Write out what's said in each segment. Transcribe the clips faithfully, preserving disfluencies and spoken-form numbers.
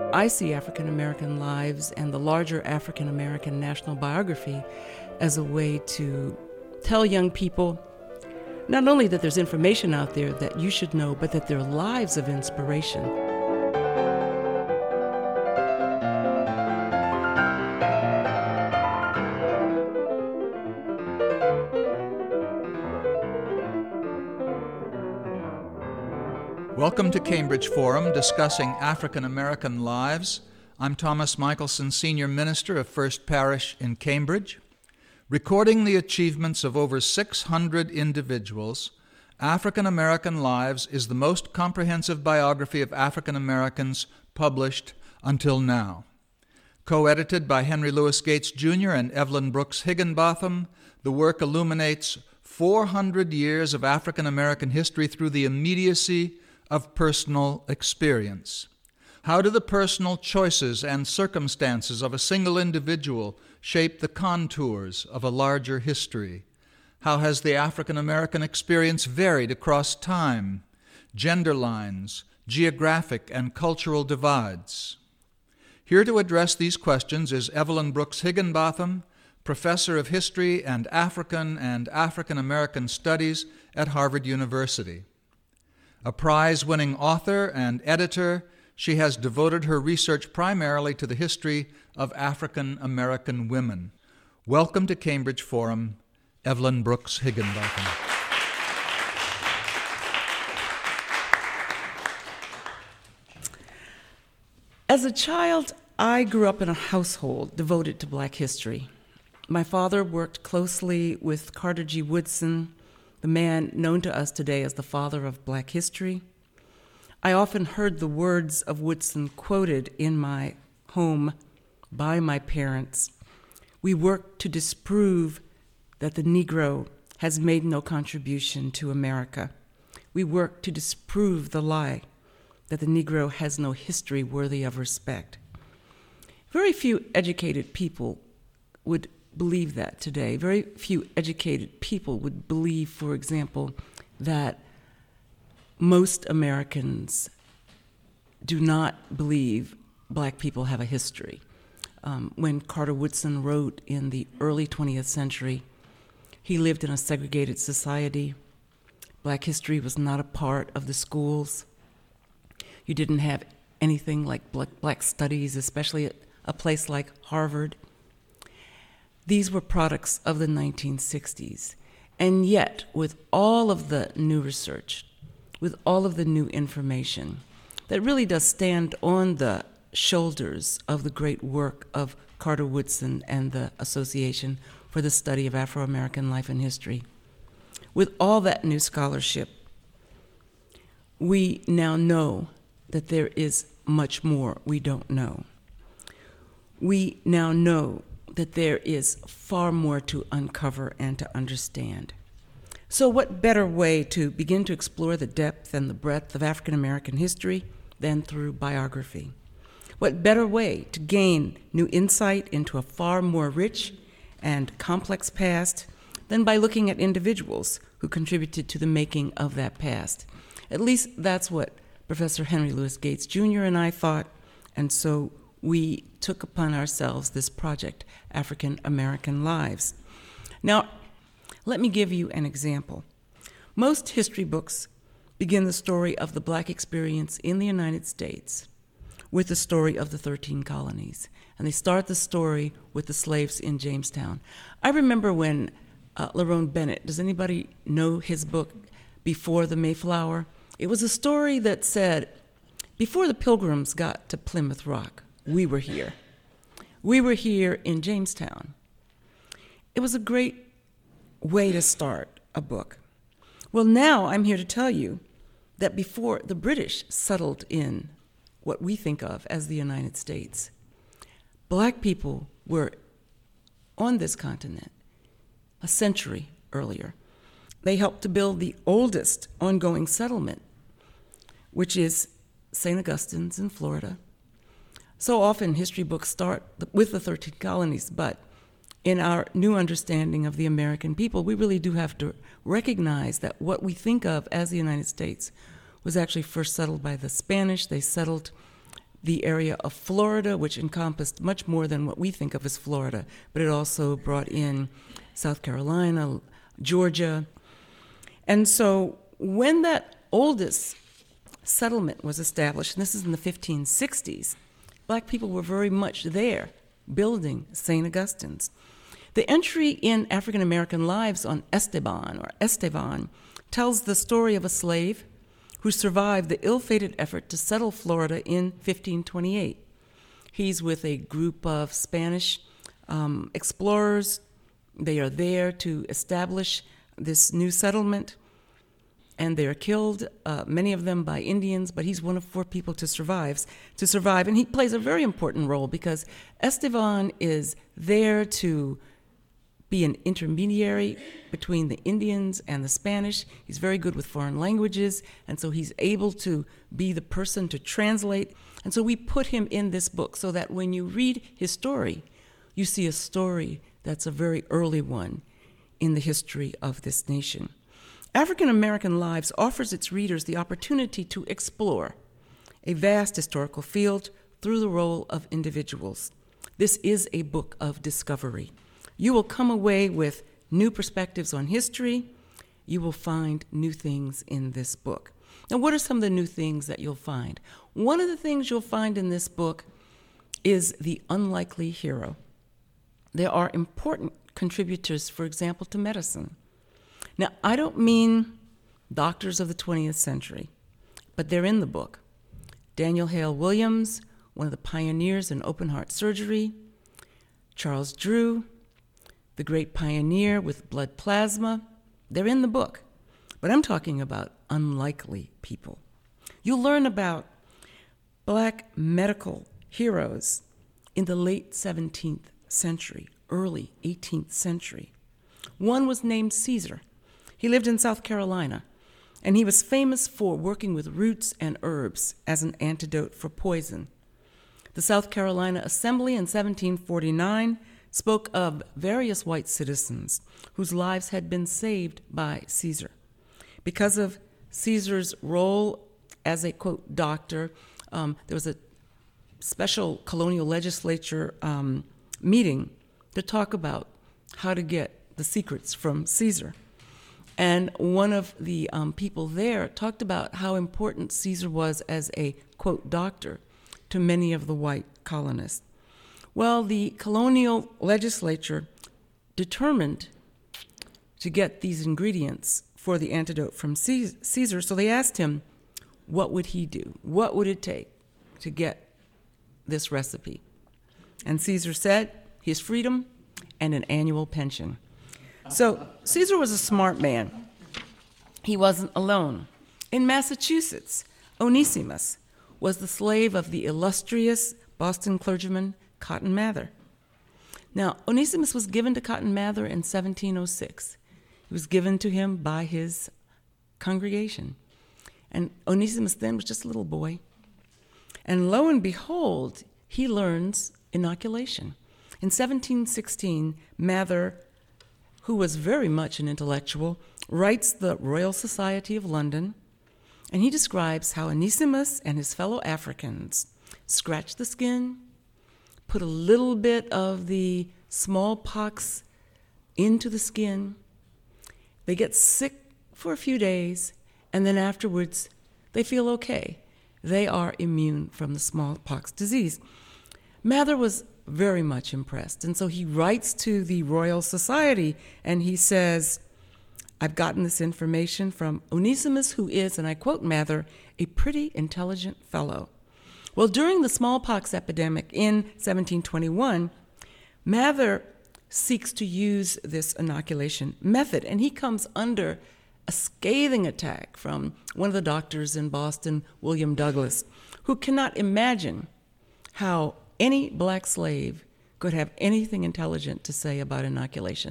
I see African American lives and the larger African American national biography as a way to tell young people not only that there's information out there that you should know, but that they're lives of inspiration. Welcome to Cambridge Forum, discussing African American lives. I'm Thomas Michelson, Senior Minister of First Parish in Cambridge. Recording the achievements of over six hundred individuals, African American Lives is the most comprehensive biography of African Americans published until now. Co-edited by Henry Louis Gates Junior and Evelyn Brooks Higginbotham, the work illuminates four hundred years of African American history through the immediacy of personal experience. How do the personal choices and circumstances of a single individual shape the contours of a larger history? How has the African American experience varied across time, gender lines, geographic and cultural divides? Here to address these questions is Evelyn Brooks Higginbotham, Professor of History and African and African American Studies at Harvard University. A prize-winning author and editor, she has devoted her research primarily to the history of African American women. Welcome to Cambridge Forum, Evelyn Brooks Higginbotham. As a child, I grew up in a household devoted to Black history. My father worked closely with Carter G. Woodson, the man known to us today as the father of Black history. I often heard the words of Woodson quoted in my home by my parents. We work to disprove that the Negro has made no contribution to America. We work to disprove the lie that the Negro has no history worthy of respect. Very few educated people would believe that today. Very few educated people would believe, for example, that most Americans do not believe Black people have a history. Um, when Carter Woodson wrote in the early twentieth century, he lived in a segregated society. Black history was not a part of the schools. You didn't have anything like Black, black studies, especially at a place like Harvard. These were products of the nineteen sixties. And yet, with all of the new research, with all of the new information that really does stand on the shoulders of the great work of Carter Woodson and the Association for the Study of Afro-American Life and History, with all that new scholarship, we now know that there is much more we don't know. We now know that there is far more to uncover and to understand. So what better way to begin to explore the depth and the breadth of African American history than through biography? What better way to gain new insight into a far more rich and complex past than by looking at individuals who contributed to the making of that past? At least that's what Professor Henry Louis Gates Junior and I thought, and so we took upon ourselves this project, African American Lives. Now, let me give you an example. Most history books begin the story of the Black experience in the United States with the story of the thirteen colonies. And they start the story with the slaves in Jamestown. I remember when uh, Lerone Bennett, does anybody know his book, Before the Mayflower? It was a story that said, before the Pilgrims got to Plymouth Rock, we were here. We were here in Jamestown. It was a great way to start a book. Well, now I'm here to tell you that before the British settled in what we think of as the United States, Black people were on this continent a century earlier. They helped to build the oldest ongoing settlement, which is Saint Augustine's in Florida. So often history books start with the thirteen colonies, but in our new understanding of the American people, we really do have to recognize that what we think of as the United States was actually first settled by the Spanish. They settled the area of Florida, which encompassed much more than what we think of as Florida, but it also brought in South Carolina, Georgia. And so when that oldest settlement was established, and this is in the fifteen sixties, black people were very much there building Saint Augustine's. The entry in African American Lives on Esteban, or Estevan, tells the story of a slave who survived the ill-fated effort to settle Florida in fifteen twenty-eight. He's with a group of Spanish um, explorers. They are there to establish this new settlement, and they are killed, uh, many of them by Indians, but he's one of four people to survive, to survive. And he plays a very important role because Estevan is there to be an intermediary between the Indians and the Spanish. He's very good with foreign languages, and so he's able to be the person to translate. And so we put him in this book so that when you read his story, you see a story that's a very early one in the history of this nation. African American Lives offers its readers the opportunity to explore a vast historical field through the role of individuals. This is a book of discovery. You will come away with new perspectives on history. You will find new things in this book. Now, what are some of the new things that you'll find? One of the things you'll find in this book is the unlikely hero. There are important contributors, for example, to medicine. Now, I don't mean doctors of the twentieth century, but they're in the book. Daniel Hale Williams, one of the pioneers in open heart surgery. Charles Drew, the great pioneer with blood plasma. They're in the book. But I'm talking about unlikely people. You'll learn about black medical heroes in the late seventeenth century, early eighteenth century. One was named Caesar. He lived in South Carolina, and he was famous for working with roots and herbs as an antidote for poison. The South Carolina Assembly in seventeen forty-nine spoke of various white citizens whose lives had been saved by Caesar. Because of Caesar's role as a, quote, doctor, um, there was a special colonial legislature um, meeting to talk about how to get the secrets from Caesar. And one of the um, people there talked about how important Caesar was as a, quote, doctor to many of the white colonists. Well, the colonial legislature determined to get these ingredients for the antidote from Caesar, so they asked him, what would he do? What would it take to get this recipe? And Caesar said, his freedom and an annual pension. So Caesar was a smart man. He wasn't alone. In Massachusetts, Onesimus was the slave of the illustrious Boston clergyman Cotton Mather. Now, Onesimus was given to Cotton Mather in seventeen oh six. He was given to him by his congregation. And Onesimus then was just a little boy. And lo and behold, he learns inoculation. In seventeen sixteen, Mather, who was very much an intellectual, writes the Royal Society of London, and he describes how Onesimus and his fellow Africans scratch the skin, put a little bit of the smallpox into the skin. They get sick for a few days, and then afterwards they feel okay. They are immune from the smallpox disease. Mather was very much impressed, and so he writes to the Royal Society, and he says, I've gotten this information from Onesimus, who is, and I quote Mather, a pretty intelligent fellow. Well, during the smallpox epidemic in seventeen twenty-one, Mather seeks to use this inoculation method, and he comes under a scathing attack from one of the doctors in Boston, William Douglas, who cannot imagine how any black slave could have anything intelligent to say about inoculation.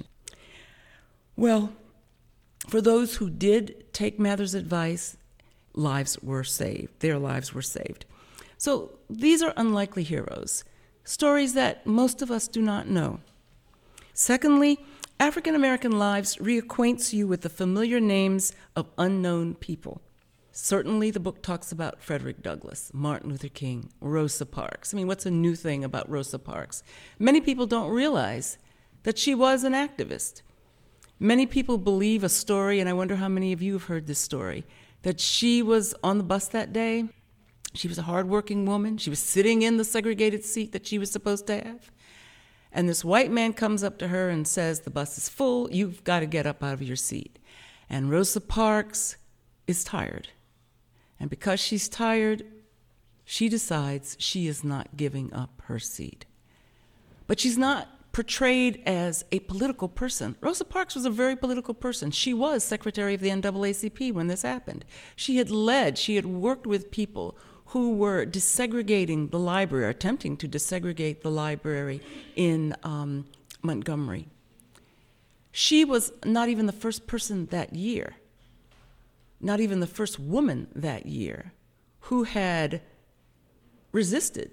Well, for those who did take Mather's advice, lives were saved. Their lives were saved. So these are unlikely heroes, stories that most of us do not know. Secondly, African American Lives reacquaints you with the familiar names of unknown people. Certainly the book talks about Frederick Douglass, Martin Luther King, Rosa Parks. I mean, what's a new thing about Rosa Parks? Many people don't realize that she was an activist. Many people believe a story, and I wonder how many of you have heard this story, that she was on the bus that day. She was a hardworking woman. She was sitting in the segregated seat that she was supposed to have. And this white man comes up to her and says, the bus is full, you've got to get up out of your seat. And Rosa Parks is tired. And because she's tired, she decides she is not giving up her seat. But she's not portrayed as a political person. Rosa Parks was a very political person. She was secretary of the N double A C P when this happened. She had led, she had worked with people who were desegregating the library, or attempting to desegregate the library in um, Montgomery. She was not even the first person that year, not even the first woman that year, who had resisted.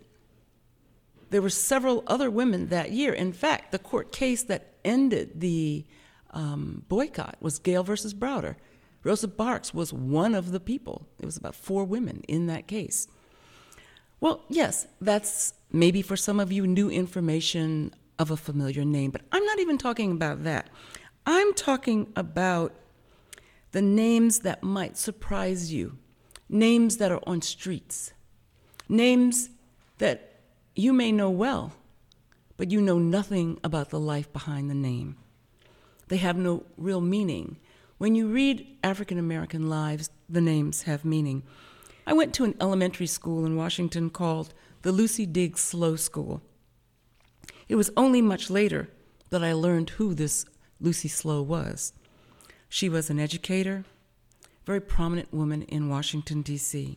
There were several other women that year. In fact, the court case that ended the um, boycott was Gale versus Browder. Rosa Parks was one of the people. It was about four women in that case. Well, yes, that's maybe for some of you new information of a familiar name, but I'm not even talking about that. I'm talking about the names that might surprise you, names that are on streets, names that you may know well, but you know nothing about the life behind the name. They have no real meaning. When you read African American lives, the names have meaning. I went to an elementary school in Washington called the Lucy Diggs Slow School. It was only much later that I learned who this Lucy Slow was. She was an educator, very prominent woman in Washington, D C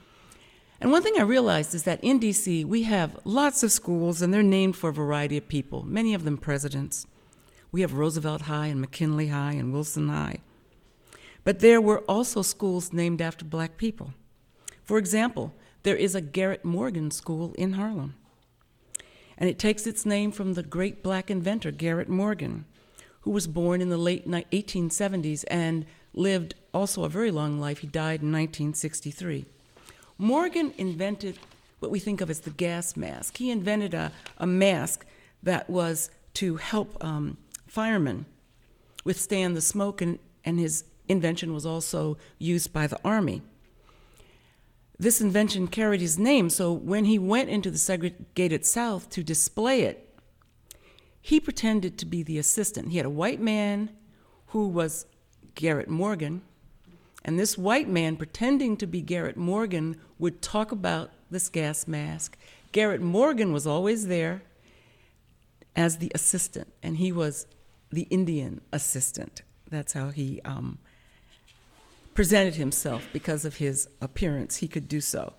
And one thing I realized is that in D C, we have lots of schools, and they're named for a variety of people, many of them presidents. We have Roosevelt High and McKinley High and Wilson High. But there were also schools named after black people. For example, there is a Garrett Morgan School in Harlem. And it takes its name from the great black inventor, Garrett Morgan, who was born in the late eighteen seventies and lived also a very long life. He died in nineteen sixty-three. Morgan invented what we think of as the gas mask. He invented a, a mask that was to help um, firemen withstand the smoke, and, and his invention was also used by the Army. This invention carried his name, so when he went into the segregated South to display it, he pretended to be the assistant. He had a white man who was Garrett Morgan, and this white man, pretending to be Garrett Morgan, would talk about this gas mask. Garrett Morgan was always there as the assistant, and he was the Indian assistant. That's how he um, presented himself. Because of his appearance, he could do so.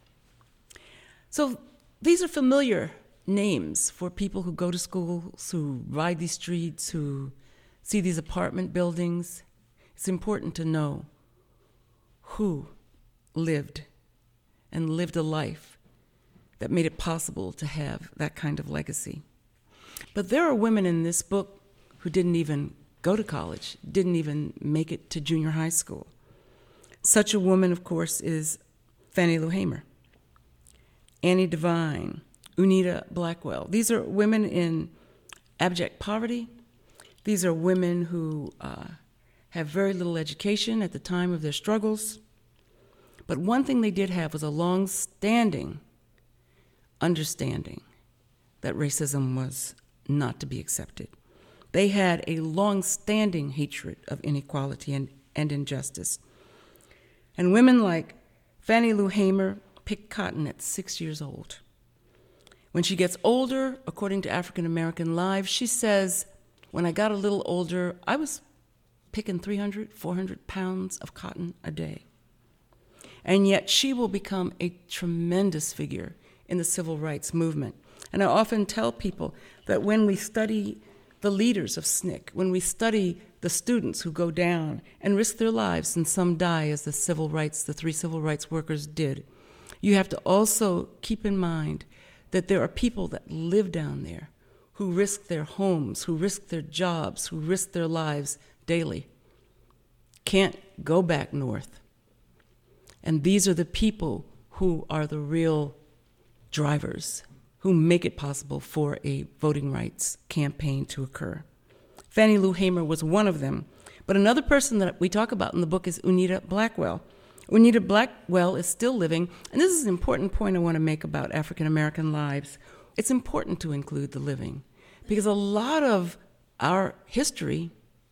So these are familiar names for people who go to schools, who ride these streets, who see these apartment buildings. It's important to know who lived and lived a life that made it possible to have that kind of legacy. But there are women in this book who didn't even go to college, didn't even make it to junior high school. Such a woman, of course, is Fannie Lou Hamer, Annie Devine, Unita Blackwell. These are women in abject poverty. These are women who uh, have very little education at the time of their struggles. But one thing they did have was a long-standing understanding that racism was not to be accepted. They had a long-standing hatred of inequality and, and injustice. And women like Fannie Lou Hamer picked cotton at six years old. When she gets older, according to African American Lives, she says, when I got a little older, I was picking three hundred, four hundred pounds of cotton a day. And yet she will become a tremendous figure in the civil rights movement. And I often tell people that when we study the leaders of S N C C, when we study the students who go down and risk their lives, and some die as the civil rights, the three civil rights workers did, you have to also keep in mind that there are people that live down there who risk their homes, who risk their jobs, who risk their lives daily, can't go back north. And these are the people who are the real drivers, who make it possible for a voting rights campaign to occur. Fannie Lou Hamer was one of them. But another person that we talk about in the book is Unita Blackwell. Unita Blackwell is still living, and this is an important point I want to make about African American lives. It's important to include the living, because a lot of our history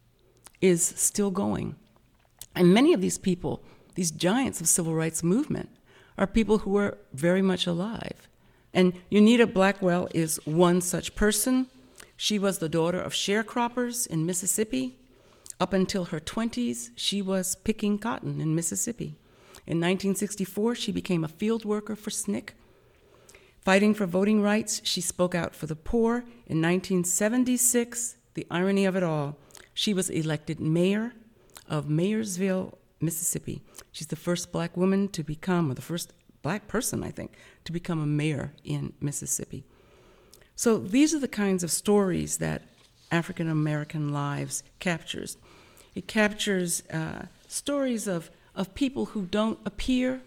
is still going. And many of these people, these giants of civil rights movement, are people who are very much alive. And Unita Blackwell is one such person. She was the daughter of sharecroppers in Mississippi. Up until her twenties, she was picking cotton in Mississippi. In nineteen sixty-four, she became a field worker for S N C C. Fighting for voting rights, she spoke out for the poor. In nineteen seventy-six, the irony of it all, she was elected mayor of Mayorsville, Mississippi. She's the first black woman to become, or the first black person, I think, to become a mayor in Mississippi. So these are the kinds of stories that African American Lives captures. It captures uh, stories of, of people who don't appear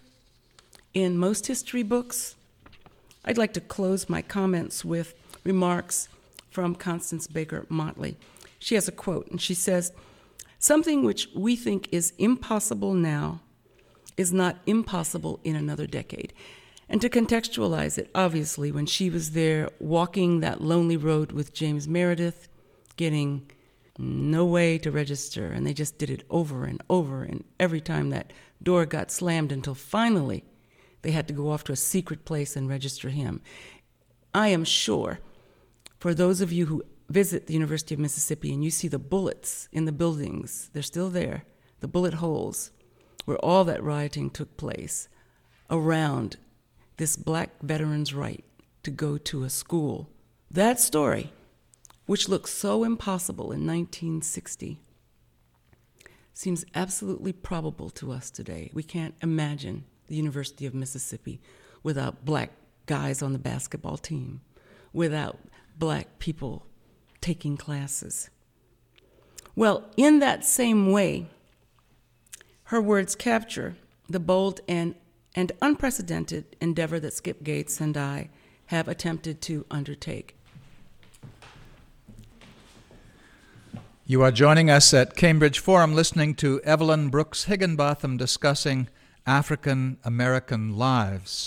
in most history books. I'd like to close my comments with remarks from Constance Baker Motley. She has a quote, and she says, "Something which we think is impossible now is not impossible in another decade." And to contextualize it, obviously, when she was there walking that lonely road with James Meredith, getting no way to register, and they just did it over and over, and every time that door got slammed until finally they had to go off to a secret place and register him. I am sure for those of you who visit the University of Mississippi and you see the bullets in the buildings, they're still there, the bullet holes where all that rioting took place around this black veteran's right to go to a school. That story, which looked so impossible in nineteen sixty, seems absolutely probable to us today. We can't imagine the University of Mississippi without black guys on the basketball team, without black people taking classes. Well, in that same way, her words capture the bold and, and unprecedented endeavor that Skip Gates and I have attempted to undertake. You are joining us at Cambridge Forum listening to Evelyn Brooks Higginbotham discussing African American lives.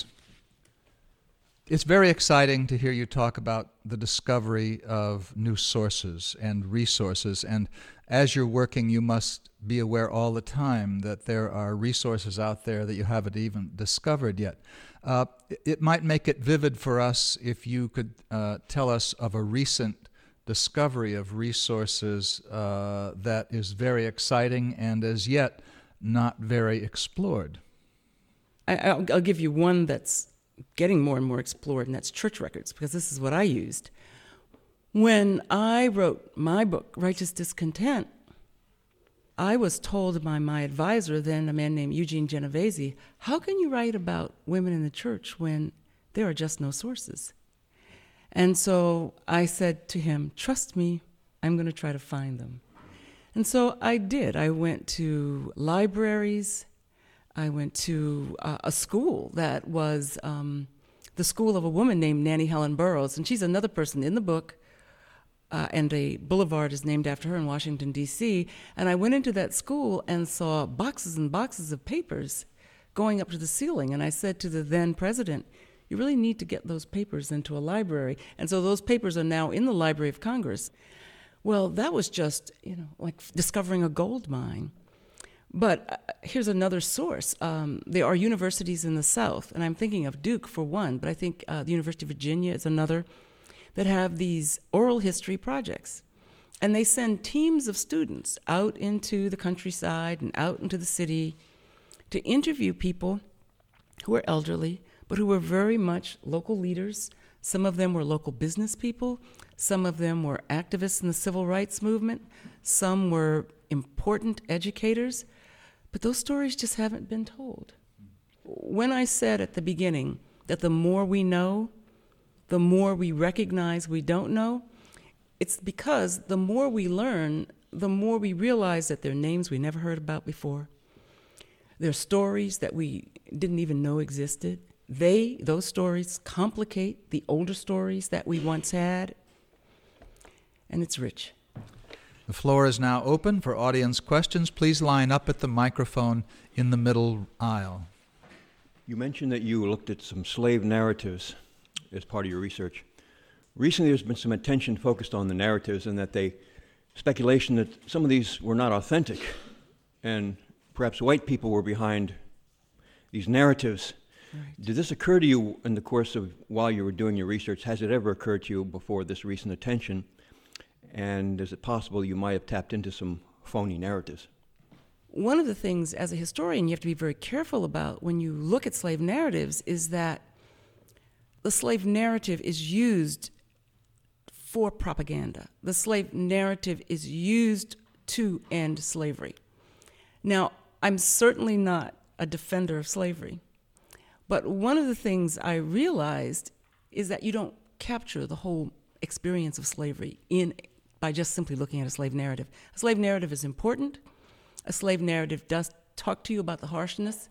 It's very exciting to hear you talk about the discovery of new sources and resources, and as you're working, you must be aware all the time that there are resources out there that you haven't even discovered yet. Uh, it might make it vivid for us if you could uh, tell us of a recent discovery of resources uh, that is very exciting and as yet not very explored. I, I'll, I'll give you one that's getting more and more explored, and that's church records, because this is what I used. When I wrote my book, Righteous Discontent, I was told by my advisor then, a man named Eugene Genovese, how can you write about women in the church when there are just no sources? And so I said to him, trust me, I'm going to try to find them. And so I did. I went to libraries. I went to uh, a school that was um, the school of a woman named Nannie Helen Burroughs, and she's another person in the book, uh, and a boulevard is named after her in Washington, D C, and I went into that school and saw boxes and boxes of papers going up to the ceiling, and I said to the then president, you really need to get those papers into a library. And so those papers are now in the Library of Congress. Well, that was just, you know, like discovering a gold mine. But uh, here's another source. Um, there are universities in the South, and I'm thinking of Duke for one, but I think uh, the University of Virginia is another, that have these oral history projects. And they send teams of students out into the countryside and out into the city to interview people who are elderly, but who were very much local leaders. Some of them were local business people. Some of them were activists in the civil rights movement. Some were important educators. But those stories just haven't been told. When I said at the beginning that the more we know, the more we recognize we don't know, it's because the more we learn, the more we realize that there are names we never heard about before. There are stories that we didn't even know existed. They, those stories, complicate the older stories that we once had, and it's rich. The floor is now open for audience questions. Please line up at the microphone in the middle aisle. You mentioned that you looked at some slave narratives as part of your research. Recently, there's been some attention focused on the narratives and that they, speculation that some of these were not authentic, and perhaps white people were behind these narratives. Right. Did this occur to you in the course of while you were doing your research? Has it ever occurred to you before this recent attention? And is it possible you might have tapped into some phony narratives? One of the things as a historian you have to be very careful about when you look at slave narratives is that the slave narrative is used for propaganda. The slave narrative is used to end slavery. Now, I'm certainly not a defender of slavery, but one of the things I realized is that you don't capture the whole experience of slavery in by just simply looking at a slave narrative. A slave narrative is important. A slave narrative does talk to you about the harshness.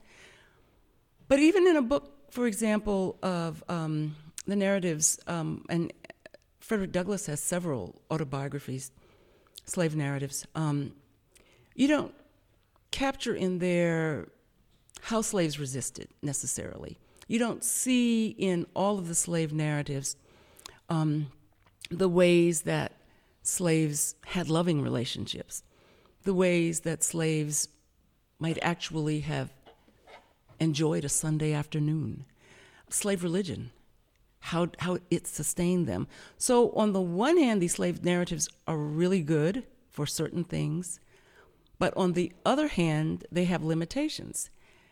But even in a book, for example, of um, the narratives, um, and Frederick Douglass has several autobiographies, slave narratives, um, you don't capture in there how slaves resisted necessarily. You don't see in all of the slave narratives um, the ways that slaves had loving relationships, the ways that slaves might actually have enjoyed a Sunday afternoon, slave religion, how how it sustained them. So on the one hand, these slave narratives are really good for certain things, but on the other hand, they have limitations.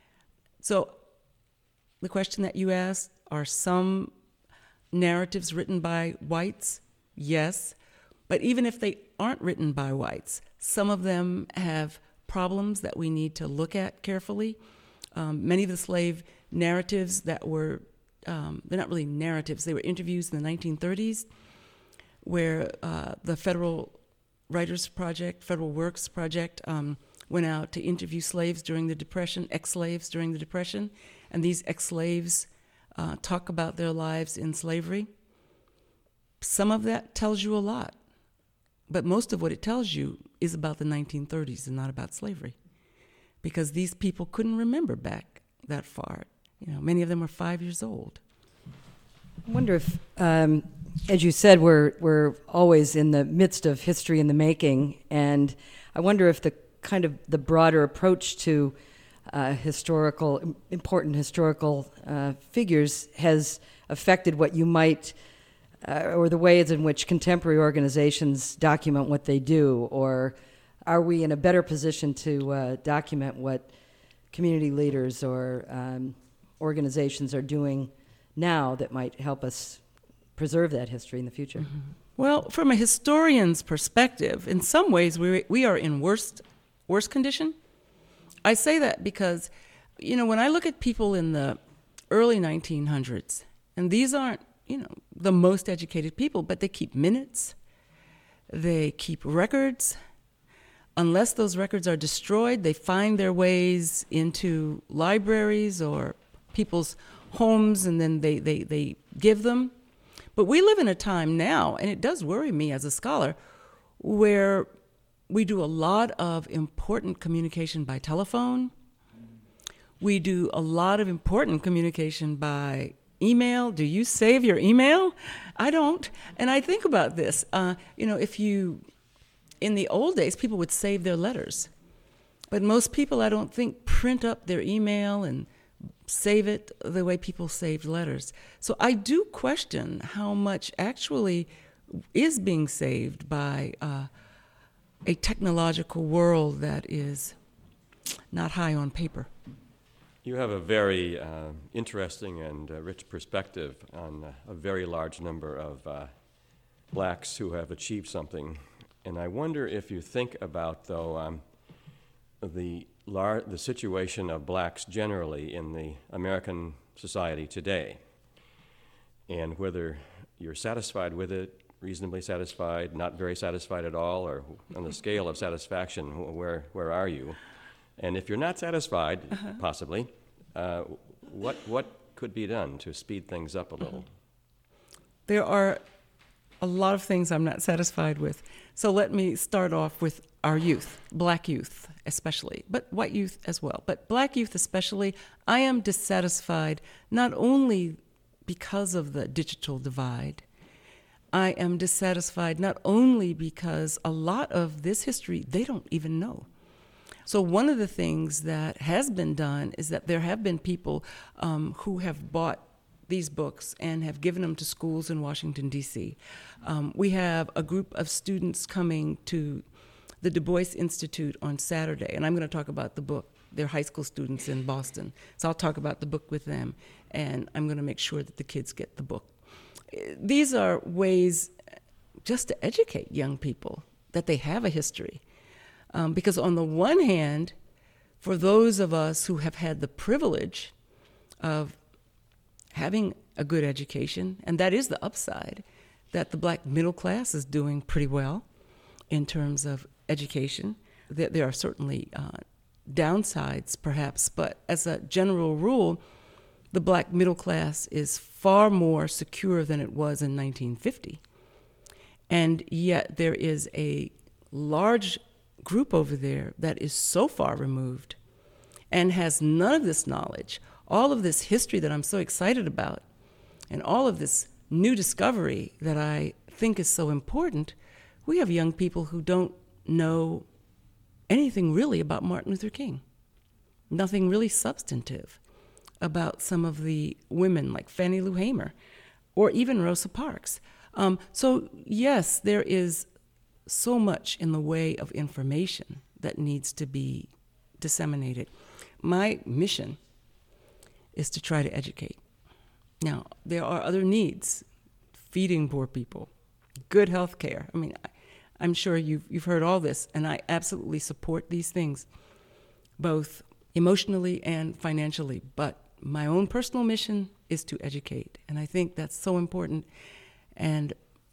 So the question that you asked, are some narratives written by whites? Yes. But even if they aren't written by whites, some of them have problems that we need to look at carefully. Um, many of the slave narratives that were, um, they're not really narratives, they were interviews in the nineteen thirties where uh, the Federal Writers Project, Federal Works Project, um, went out to interview slaves during the Depression, ex-slaves during the Depression, and these ex-slaves uh, talk about their lives in slavery. Some of that tells you a lot. But most of what it tells you is about the nineteen thirties and not about slavery, because these people couldn't remember back that far. You know, many of them were five years old. I wonder if, um, as you said, we're we're always in the midst of history in the making, and I wonder if the kind of the broader approach to uh, historical, important historical uh, figures has affected what you might. Uh, or the ways in which contemporary organizations document what they do, or are we in a better position to uh, document what community leaders or um, organizations are doing now that might help us preserve that history in the future? Mm-hmm. Well, from a historian's perspective, in some ways we we are in worst worst condition. I say that because, you know, when I look at people in the early nineteen hundreds, and these aren't, you know, the most educated people, but they keep minutes, they keep records. Unless those records are destroyed, they find their ways into libraries or people's homes, and then they, they, they give them. But we live in a time now, and it does worry me as a scholar, where we do a lot of important communication by telephone. We do a lot of important communication by email. Do you save your email? I don't. And I think about this. Uh, you know, if you, in the old days, people would save their letters. But most people, I don't think, print up their email and save it the way people saved letters. So I do question how much actually is being saved by uh, a technological world that is not high on paper. You have a very uh, interesting and uh, rich perspective on uh, a very large number of uh, blacks who have achieved something. And I wonder if you think about, though, um, the, lar- the situation of blacks generally in the American society today, and whether you're satisfied with it, reasonably satisfied, not very satisfied at all, or on the scale of satisfaction, where, where are you? And if you're not satisfied, Uh-huh. possibly, uh, what what could be done to speed things up a little? There are a lot of things I'm not satisfied with. So let me start off with our youth, black youth especially, but white youth as well. But black youth especially, I am dissatisfied not only because of the digital divide. I am dissatisfied not only because a lot of this history they don't even know. So one of the things that has been done is that there have been people um, who have bought these books and have given them to schools in Washington, D C. Um, we have a group of students coming to the Du Bois Institute on Saturday, and I'm going to talk about the book. They're high school students in Boston. So I'll talk about the book with them, and I'm going to make sure that the kids get the book. These are ways just to educate young people that they have a history. Um, because on the one hand, for those of us who have had the privilege of having a good education, and that is the upside, that the black middle class is doing pretty well in terms of education. There, there are certainly uh, downsides, perhaps, but as a general rule, the black middle class is far more secure than it was in nineteen fifty. And yet there is a large group over there that is so far removed and has none of this knowledge, all of this history that I'm so excited about, and all of this new discovery that I think is so important. We have young people who don't know anything really about Martin Luther King, nothing really substantive about some of the women like Fannie Lou Hamer or even Rosa Parks. Um, so yes, there is so much in the way of information that needs to be disseminated. My mission is to try to educate. Now, there are other needs, feeding poor people, good health care. I mean, I, I'm sure you've, you've heard all this, and I absolutely support these things, both emotionally and financially. But my own personal mission is to educate, and I think that's so important. And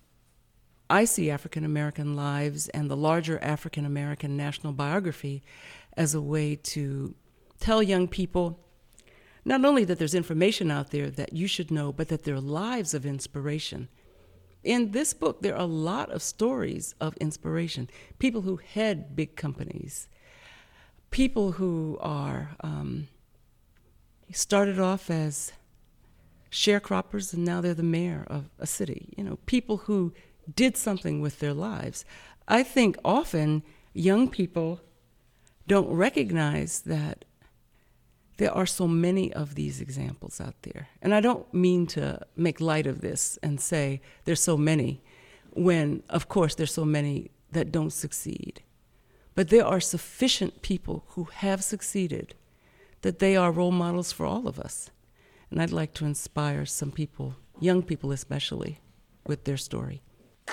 I see African American lives and the larger African American national biography as a way to tell young people not only that there's information out there that you should know, but that there are lives of inspiration. In this book, there are a lot of stories of inspiration. People who head big companies, people who are um, started off as sharecroppers and now they're the mayor of a city. You know, people who did something with their lives. I think often young people don't recognize that there are so many of these examples out there. And I don't mean to make light of this and say there's so many, when, of course, there's so many that don't succeed. But there are sufficient people who have succeeded that they are role models for all of us. And I'd like to inspire some people, young people especially, with their story.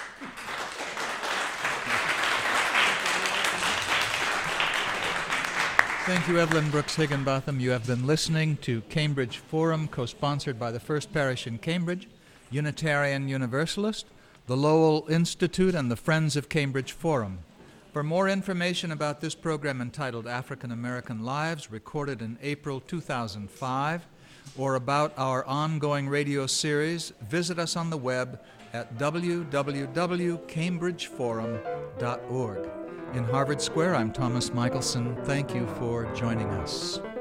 Thank you, Evelyn Brooks Higginbotham. You have been listening to Cambridge Forum, co-sponsored by the First Parish in Cambridge, Unitarian Universalist, the Lowell Institute, and the Friends of Cambridge Forum. For more information about this program entitled African American Lives, recorded in April two thousand five, or about our ongoing radio series, visit us on the web at w w w dot cambridge forum dot org. In Harvard Square, I'm Thomas Michelson. Thank you for joining us.